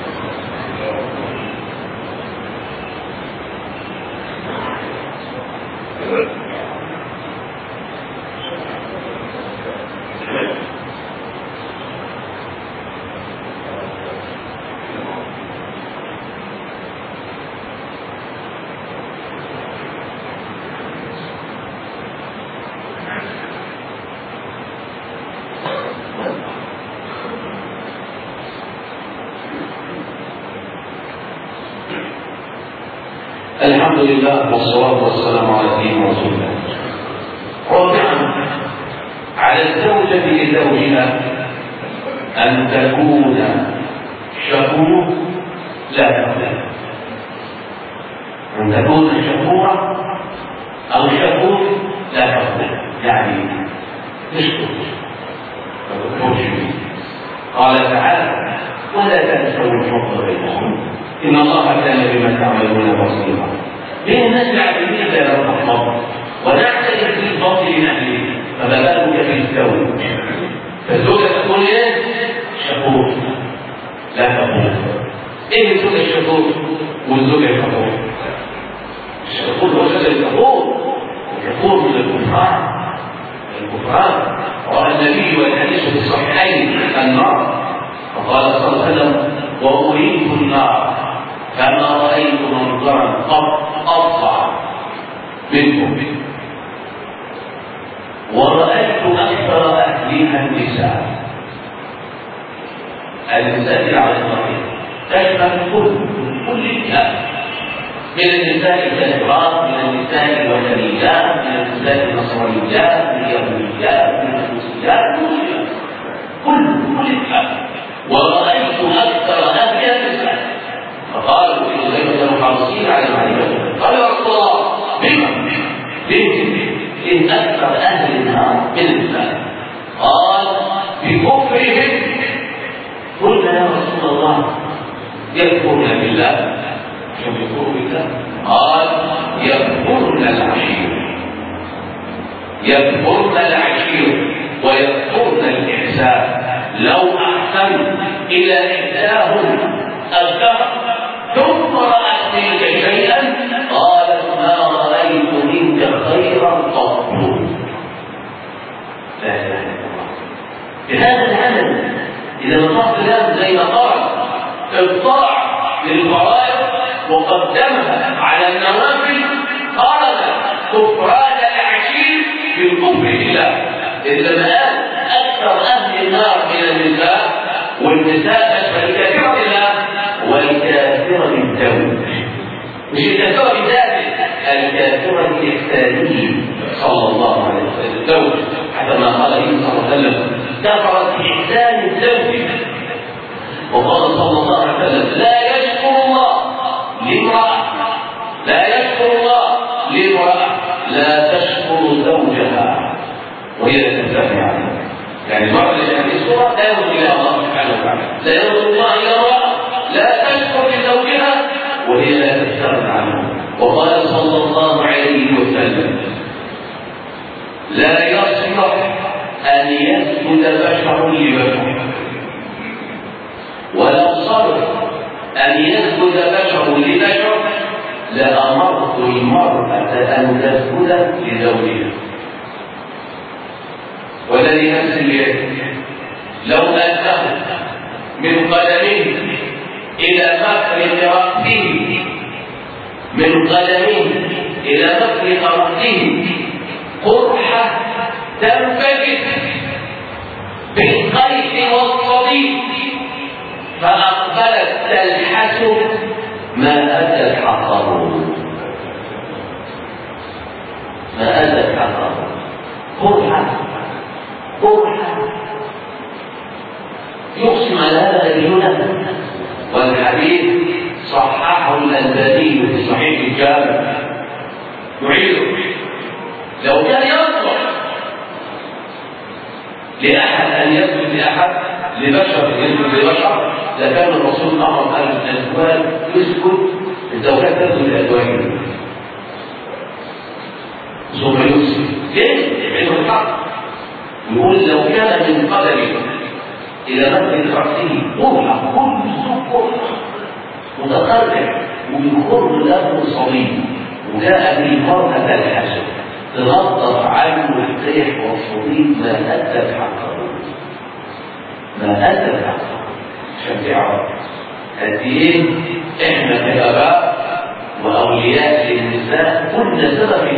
الحمد لله والصلاة والسلام على سيدنا رسول الله. رابعا على الزوجة لزوجها أن تكون شكورة لا تقبل أن تكون شكورة أو شكور لا تقبل يعني تشكر قال تعالى ولا تنسوا الفضل بينكم إن الله كان بما تعملون بصيرا. ليه الناس يعتمدون يا رب الزوج. فالزوجة تكون ايه؟ شكور لا تقول. ايه الزوج الشكور والزوج الكفور؟ الشكور هو شكل الكفور من الكفران. رأى النبي والحديث في الصحيحين النار فقال صلى الله عليه وسلم وأريد النار فما رأيت منظرا قط أفظع منكم ورأيت أكثر أهلها النساء على الطريق تشمل كل الناس من النساء الكافرات من النساء الوثنيات من النساء النصرانيات من اليهوديات من المسيحيات كل الناس ورأيت أكثر أهلها النساء فقالوا إن كانوا حريصين على معرفته قال يا رسول الله ليه؟ إن أكثر أهل النار من النساء قال بكفرهم قلنا يا رسول الله يكفرون بالله قال يكفرن العشير ويكفرن الإحسان لو أحسن إلى إحداهم الدهر ثم رأت منك شيئا قالت ما رأيت منك خيرا قط. لا إله إلا الله. بهذا العمل إذا نطقت الناس زي ما قال الطاعة للفرائض وقدمها على النوافل خرج كفران العشير بالكفر بالله. إذا ما قال أكثر أهل النار من النساء والنساء أشبه الكافرة بالله والكافرة بالزوج مش الكافرة بذاته الكافرة بالإحسانية صلى الله عليه وسلم الزوج حتى ما قال النبي صلى الله عليه وسلم كفرت بإحسان الزوج. وقال صلى الله عليه وسلم لا يشكر الله لامرأة لا تشكر زوجها وهي لا تستغني عنه. يعني المرأة اللي في الصورة لا يرد إلى الله سبحانه وتعالى لا يرد الله إلى امرأة لا تشكر لزوجها وهي لا تستغني عنه. وقال صلى الله عليه وسلم لا يصلح أن يسجد بشر لبشر ولو صلح أن يسجد بشر لبشر لأمرت المرأة أن تسجد لزوجها. والذي نفس اليد لو أنه من قدمه إلى مفرق رأسه من قدمه إلى مفرق رأسه قرحة تنفجر بالقيس والصديق فأقبلت تلحس ما أتت حقه قرحة يقسم على هذا الجنة. والحديث صححه الألباني في صحيح الجامع نعيده. لو كان يصلح لأحد أن يسجد لأحد لبشر يسجد لبشر لكان الرسول أمر أن الأزواج يسجد الزوجات تسجد لأزواجها ثم يسجد. ليه؟ علم الحق يقول لو كان من قدمه إلى مد رأسه قرحة كل سوق متقرع وبيخر له صليب وجاء به مرة الحسن تنظف عنه الريح والصليب ما أدت حقه عشان تعرف قد ايه احنا كآباء وأولياء للنساء كنا سبب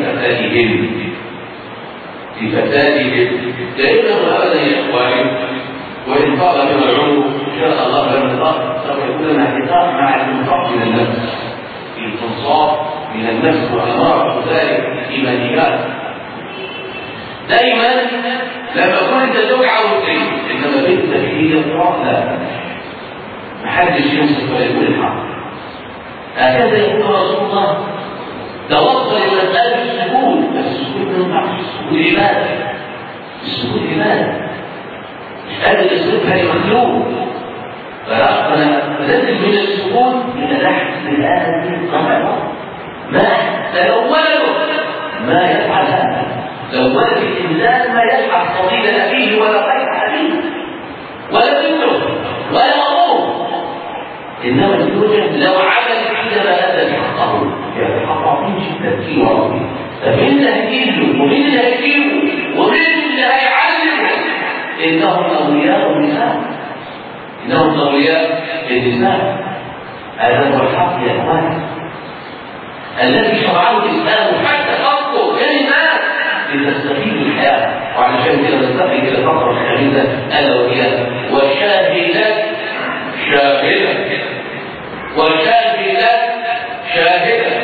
في فسادهم دائما وابدا يا اخواني. وان طال بنا العمر ان شاء الله لنا سوف يكون لنا حساب مع الانفاق من النفس الانصاف من النفس واماره ذلك الايمانيات. دائما لما كنت زوج عاوزين انما بنتك هي لا محدش يمسك ولا يقول الحق. هكذا يقول رسول الله توصل الى مساله السجود بس السجود ما ينفعش السجود عباده مش قادر السجود هي مخلوق. فانا نزل من السجود الى لحظ الان قمر ما تلونه ما يفعل هذا لو ولد الإنسان ما يلحق فضيل أبيه ولا غير أبيه ولا بنته ولا أبوه، إنما الزوجة لو عملت عندما أدى حقه يعني حق عظيم جدا في وربه. فمين اللي هيجيله ومين اللي هيجيله ومين اللي هيعلمه؟ إنهم أولياء النساء، إنهم أولياء النساء. هذا هو الحق يا إخوان الذي شرعه الإسلام حتى خلقه كلمات لتستفيد الحياة. وعلشان كده نستفيد إلى الفقرة الخامسة ألا وهي وشاهدت شاهدة. وشاهدت شاهدة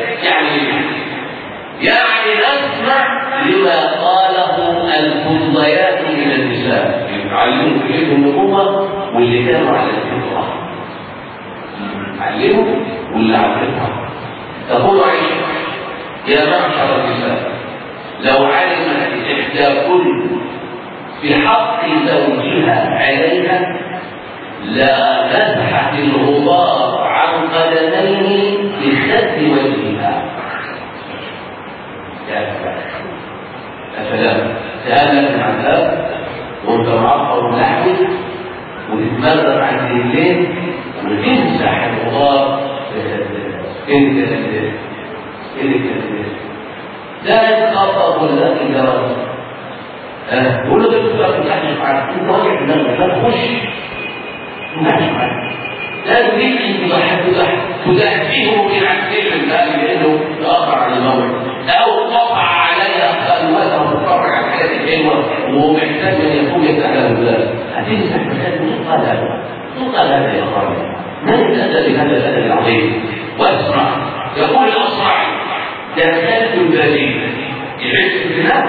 يعني نسمع لما قاله الفضيات من النساء يتعلموا في النبوة واللي كانوا على الفطرة، علموا واللي على الفطرة. تقول عائشة يا معشر النساء لو علمت إحداكن في حق زوجها عليها لا مسحت الغبار عن قدميه بخد وجهها. يا سلام تهانت مع الباب وانت معطر ولحمه وتتمرر عن رجلين وتمسح الغبار انت لا يتخطط ولا إدارة. قول له تقدر تحجب عنك انت راجع دماغك لا تخش تحجب عنك لا تريد ان تدحفيه من عكسين المال لانه تاخر عن الموعد او قطع عليها خلوته وتفرع عن حياه الحلوه ومحتاج ان يكون يتعلم الناس. هتمسح مكان من قال هذا يا اخواني من الادب بهذا الادب العظيم. واسمع يقول الاصرعي دخلت البديل يعيش في الناس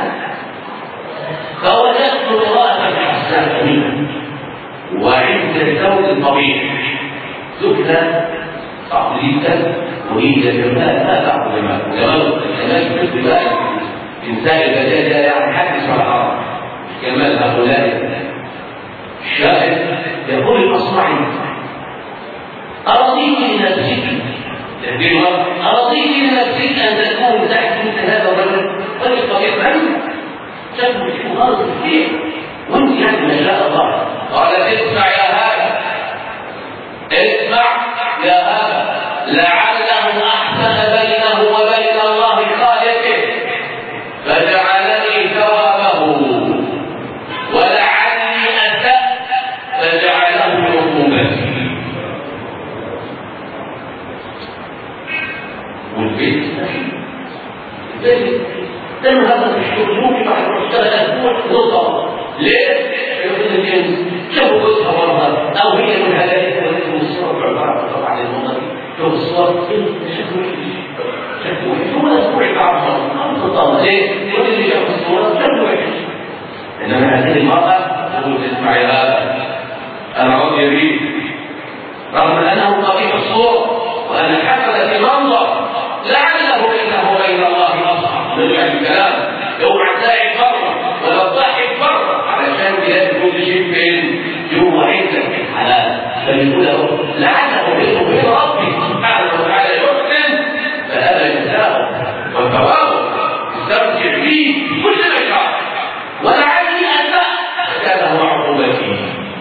فوجدت امراه حسناء امينه وعند الزوج الطبيعي سكنة تعطيلية وهي جمال ما تعطي جمال مثل بقى إنسان البداية يعني حدث ولا حرج جمال هؤلاء. الشاهد يقول الأصمعي أرضيت لنفسك أرضيت لنفسك أن تكون تحت مثل هذا الرجل رجل طبيعي شكله في غلط كثير وانت يعني ما شاء الله. قال اسمع يا هذا اسمع يا هذا لعله احسن بينه وبين الله خالقه فجعلني ثوابه ولعلي اساء فجعله عقوبتي. والبيت تنهض في الشغل ممكن واحد يشتغل اسبوع ويوصل ليه؟ شوفوا جوزها مرة او هي من هذه الصور عبارة طبعا المنظر شوف الصور شكله وحش هو اسبوع تعرفها ليه؟ كل اللي شاف الصورة شكله وحش. انما هذه المرأة تقول اسمع يا هذا انا راضي بيه رغم انه قبيح الصور وانا حفلت المنظر لعله بينه وبين الله اصعب نرجع الكلام اوعى تلاقي بره ولا تضحك بره علشان تلاقي كل شيء فين جوه عندك حلال. فيقول له لعله بينه وبين ربي سبحانه وتعالى يحسن فهذا يساوي وثوابه يستمتع به كل ما شاء ولعلي اساء فكان هو عقوبتي.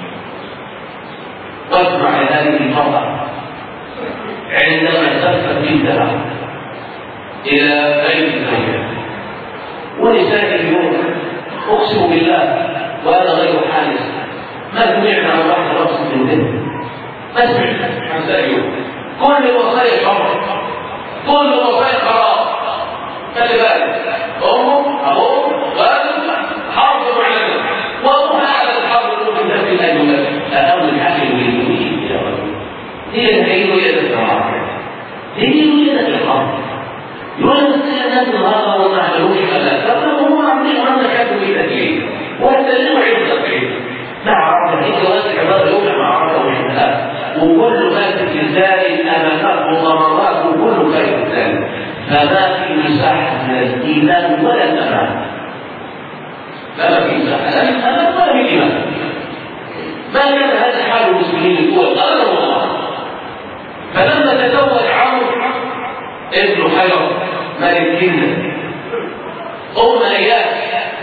واسمع هذه المرأة عندما سافرت بنتها إلى بيت زوجها ونساء اليوم أقسم بالله وأنا غير حادث ما سمعنا عن واحدة رقص من بنت ما سمعنا عن نساء اليوم كل الوصايا شر كل الوصايا خراب. خلي بالك أمه أبوه والد حافظوا على ذلك وأبوها على الحرب من ذات الأجوبة أهم الحاكم للمؤمنين يا رجل هي الحيوية الجماعة هي ويدة الحرب يقول الناس النهارده وما عملوش فلا فهم عاملين عندك حد بالتكليف وهتكلموا عن التكليف مع عرض هيك واسع عباره يوقع مع عرض وشبهات وكل ما في الزائد امامات وضمانات وكل خير ذلك فما في مساحه من الايمان ولا الامان. لا في مساحه لا من الامان ولا من الايمان. ما كان هذا حال المسلمين الاول ابدا والله. فلما تزوج عمرو ابن حجر ملك كندا أم إياس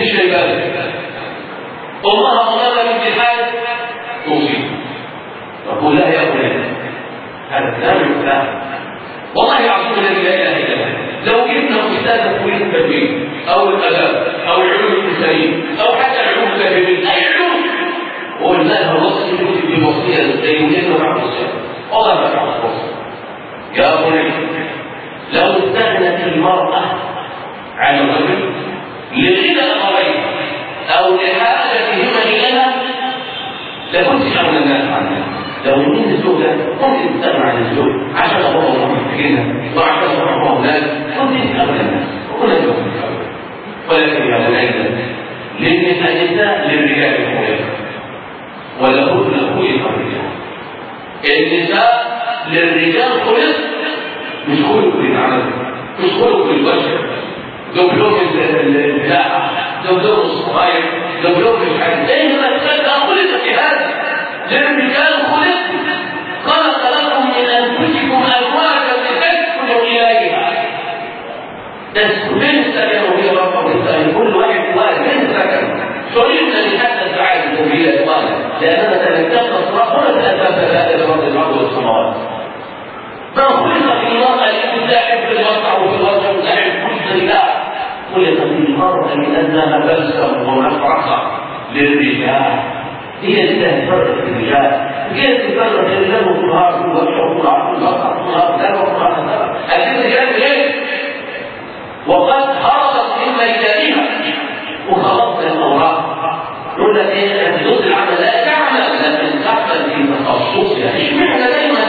الشيبان امها امام الامتحان توصي تقول لها يا بني هذا كلام الكلام والله العظيم الذي لا اله الا الله لو جبنا استاذ كليه التربيه او الاداب او العلوم الانسانيه او حتى العلوم التربويه اي علوم وقلنا لها وصي بوصيه زي ما بعض الوصيه والله ما بعض الوصيه يا بني لو استغنت المراه عن الرجل لغنى الأبوين أو لحاجتهما إليها لكنت أغنى الناس عنها. لو مين الزوجة ممكن تستغنى عن الزوج عشان أبوه محتاجينها وعشان أبوه أولاد ممكن أغنى الناس وكل يوم ولكن يا بني للنساء للرجال خلق ولهن خلق الرجال. النساء للرجال خلق مش خلق للعمل مش خلق للبشر دبلوم البلاعة دبلوم الصغير دبلوم الحاجة إنما الخلق خلق في هذا للرجال خلق لكم من أنفسكم أزواجا لتسكنوا إليها تسكن سكنوا هي ربكم الثاني كل واحد من سكن شريطنا لحتى تعالوا بلا إخوان لأننا تنتقص ربنا تأسف ذلك رب الأرض والسماوات ما خلق في المرأة لتلاعب في الوضع وفي الوضع وتلاعب كل الله خلق في المرأة لأنها بلسم ومفرحة للرجال هي اللي تفرق الرجال هي تفرق الرجال والطهار والشعور والطهار الرجال ليه؟ وقد هربت من ميدانها وخلطت الأوراق يقول لك ايه جزء العمل لا تعمل لكن تعمل في تخصصها اشمعنى دايما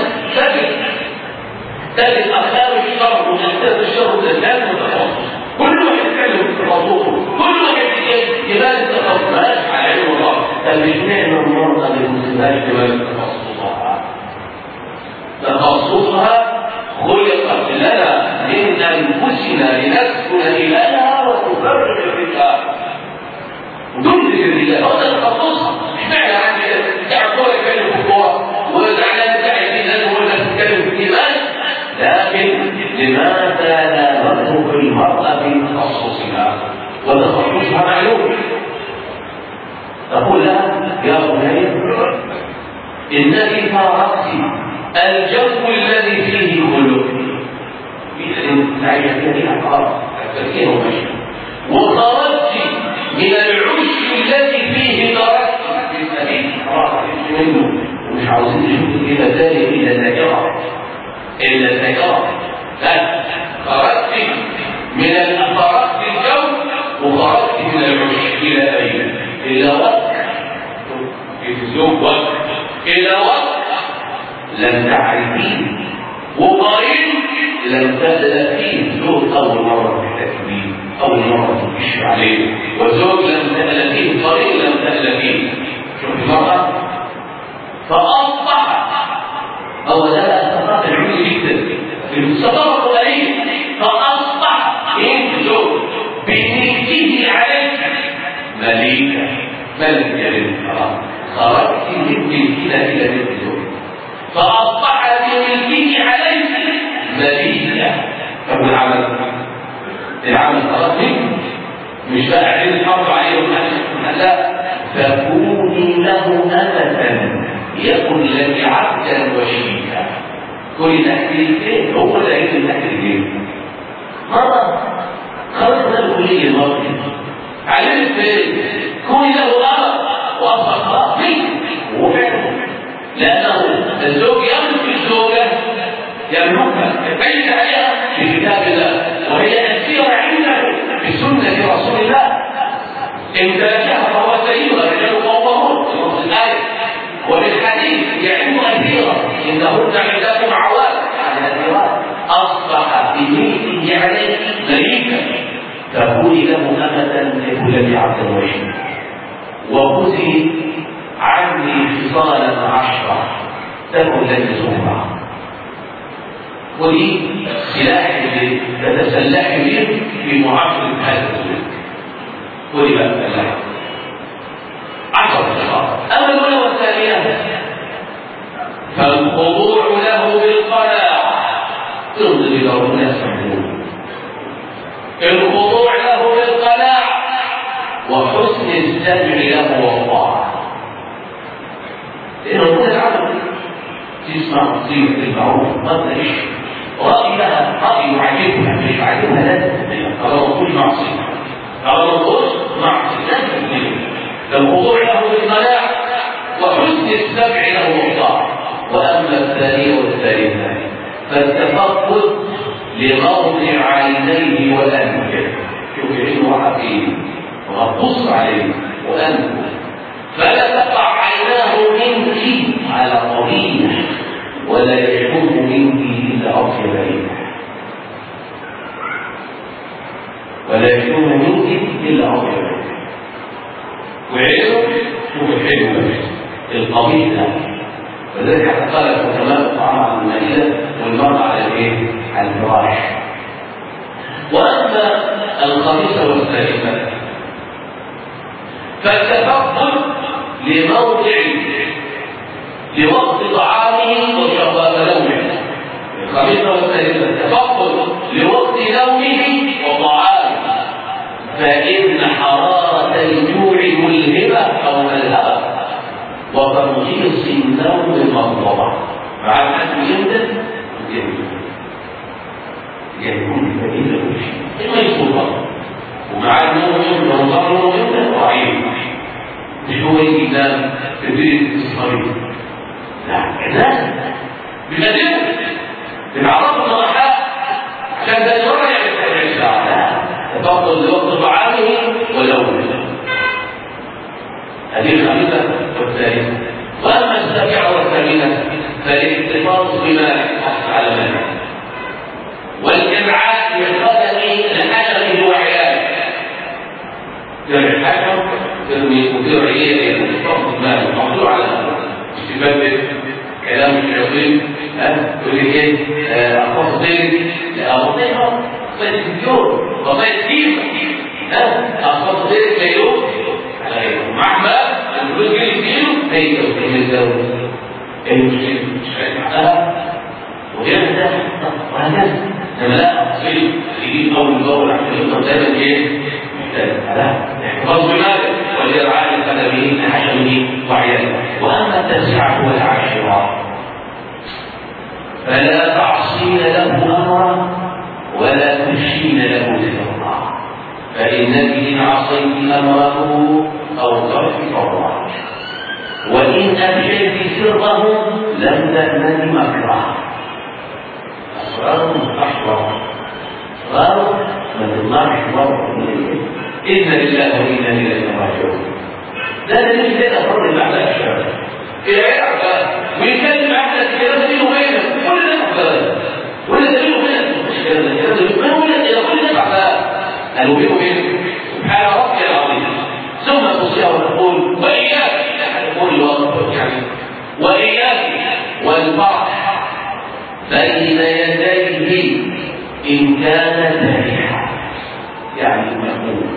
تجد أخلاق الشر وأسباب الشر والإسلام متخصص كل واحد يتكلم في تخصصه كل واحد يبان التخصص مالهاش على علم الله طب اشمعنى المرأة اللي مسلمهاش تبان تخصصها خلقت لنا من أنفسنا لنسكن إليها وتفرق الرجال وتمسك الرجال هذا تخصصها اشمعنى عن تعرفوا يتكلم في الكورة وزعلان تعرفين لازم هو الناس تتكلم في الإيمان لكن لماذا لا نترك المرأة في تخصصها وتخصصها معلوم تقول لها يا بني إنك فارقت الجو الذي فيه خلق التفكير ومشي وخرجت من العش الذي فيه تركت في السبيل منه ومش عاوزين نشوف إلى ذلك إلى الذاكرة إلا الذكر لا خرجت من خرجت الجو وخرجت من العش إلى أين؟ إلى وقت في الزوج وقت إلى وقت لم تعرفين وقريب لم تألفين زوج أول مرة في التكبير أول مرة تكشف عليه وزوج لم تألفين قريب لم تألفين شوف المرأة فأصبح أو لا استطاع العلم جدا في المستقبل قليل فأصبح ينزل بنيته عليك مليكة ملكة للحرام خرجت من ملكنا إلى ملك فأصبح بملكه عليك مليكة طب العمل خرجت مش بقى عايز الحرب عليه لا فكوني له أمة يكن لك عبدا وشريكا كل تحت الفين هو اللي هيكون تحت الفين مرة خلصنا الكلية المرة علمت فين كوني له أمر وأصبح خاطئ وفعلا لأنه الزوج يملك الزوجة يملكها بين عليها في كتاب الله وهي أسيرة عنده في سنة رسول الله امتلكها فهو سيدها رجال قوامون في الآية وبالحديث يعلم أثيرا إنهن عندكم عواد على الأثيرات أصبح بملكه عليه مليكا فكوني له أمة يكون لي عبدا وشيكا وخذي عني خصالا 10 تكن لك زهرة ودي سلاح تتسلح به في معاشرة هذا الزوج ودي بقى السلاح 10 خصال أما الأولى والثانية فالخضوع له بالقناعة تنظر إلى ربنا سبحانه الخضوع له بالقناعة السمع له والطاعة. لأنه كل العمل تسمع تصير بالمعروف ما تلاقيش رأي لها رأي يعجبها مش يعجبها لازم طالما كل معصية طالما تقول معصية لازم الخضوع له بالقناع وحسن السمع له والطاعة. وأما الثانية والثالثة فالتفقد لموضع عينيه وأنفه. شوف عينه حقيقي وهتبص عليه وأنفه فلا تقع عيناه منك على قبيح ولا يشم منك إلا أطيب ريح ولا يشم منك إلا أطيب ريح. وعينه شوف الحلو القبيح ده. وذلك حتى قال الحكماء الطعام على المائدة والمرأة على الايه؟ على الفراش. واما الخامسة والثالثة فالتفقد لوقت طعامه وشراب نومه. الخامسة والثالثة التفقد لوقت نومه وطعامه، فإن حرارة الجوع ملهمة أو ملهمة وتنغيص النوم المغضبة مع الأكل يمدد يكون بديل كل شيء إما يصبر ومع النوم يمدد ومصره يمدد ضعيف مش هو يجي ينام في البيت الصغير. لا لازم بمدينه بنعرفه النصحاء عشان ده يرجع يستمع الساعة. لا تفضل لوقت طعامه ولونه. هذه الخامسة والثالثة. وأما السابعة والثامنة فالاحتفاظ بما حصل على ماله والإمعاء بقدم الحشم وعياله. جمع الحشم يرمي مدير عياله يحتفظ بماله محصول على استفادة كلام الشياطين. يقول لك ايه؟ أخاف ضيرك لا أبطيها طيب الديون وطيب كيف أخاف ضيرك ليوم مهما الفلوس جاي يديله هي توكيل الدولة اي مشكلة مش هيدفعها ويبدأ وهكذا. لما لا تصير يجيب أول دور عشان يفضل دايما ايه؟ محتاج احتفاظ بماله والإرعاء لقدمه لحشمه وعياله. وأما التاسعة والعاشرة فلا تعصين له أمرا ولا تشين له ذكرا، فإنك إن عصيت أمره أو ترك فضله وإن أبشيت سره لم تأمن مكره. أسرار أحرار أسرار ما تطلعش بره إن لله وإنا إليه راجعون. لا تجد كده فرق الأعداء الشباب العراق ويتكلم عنك كلام بينه وبينك كل ده أحباب ولا ده بينه وبينك مش كلام ده كل ده أحباب قالوا بينه وبينك سبحان ربي العظيم. ثم تصيح ونقول وإياك نقول يعني وإياك والفرح بين يديه إن كان فرحا يعني مقبول.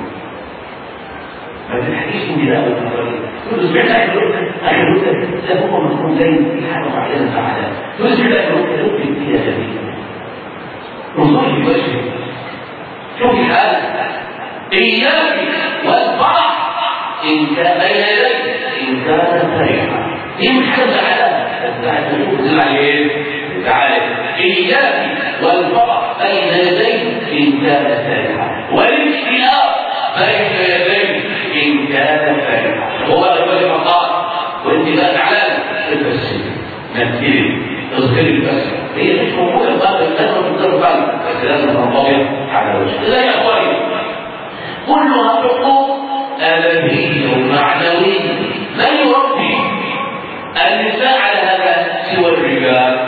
ما تحكيش من كده كل سمعت أخي لوكا ده هو مفهوم زي في حاجة معينة فعلا كل سمعت أخي لوكا فيها جميلة انظر في وجهه شوفي حالك إياك والفرح إن كان بين يديك إن كان فرحا. دي مش حاجة زعلانة تدل عليه تعالى إياك والفرح بين يديك إن كان فرحا والاشتياق بين يديك إن كان فرحا. هو ده المقام وأنت بقى زعلان تبسم نبتلي تذكري البسم هي مش موجودة بقى لازم تضرب بالك بس لازم تنطبق على وجهك. لا يا أخواني كلها حقوق أدبية ومعنوية لا يربي النساء على هذا سوى الرجال.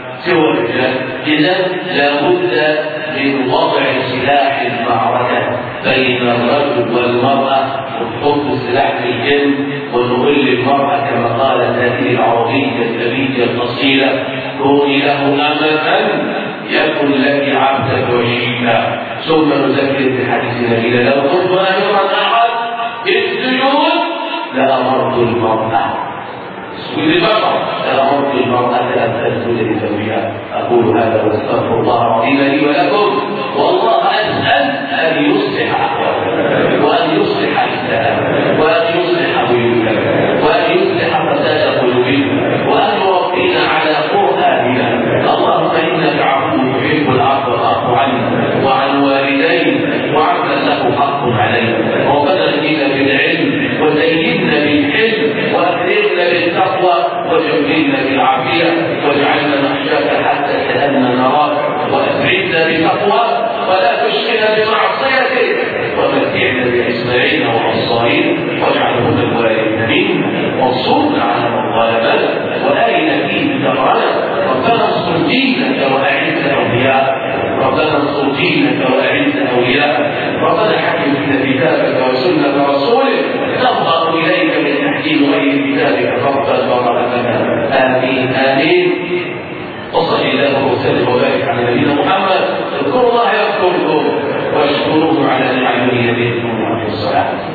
إذا لابد من وضع سلاح المعركة بين الرجل والمرأة وتحط السلاح في الجنب ونقول للمرأة كما قالت هذه العربية النبية الأصيلة كوني له أمة يكن لك عبدا وشيكا. ثم نذكر بحديث نبينا لو كنت أمرا أحد بالسجود لأمرت المرأة سجود البشر لأمرت المرأة أن تسجد لزوجها. أقول هذا واستغفر الله العظيم لي ولكم والله أسأل أن يصلح أحوالكم وأن يصلح نساءكم وابقينا بالعافية واجعلنا نخشاك حتى كأننا نراك وأسعدنا بتقوى ولا تشقنا بمعصيتك ومتعنا بأسماعنا وأبصارنا واجعلهم الوارثين وانصرنا على من ظلمنا وآرنا فيه ثغرنا ربنا انصر دينك وأعز أولياءك ربنا انصر دينك وأعز أولياءك ربنا حكم في كتابك وسنة رسولك نظر إليك من تحكيم غير كتابك ربنا ورحمتنا آمين آمين. وصلى الله وسلم وبارك على نبينا محمد. اذكروا الله يذكركم واشكروه على نعمه يزدكم ويرحمكم.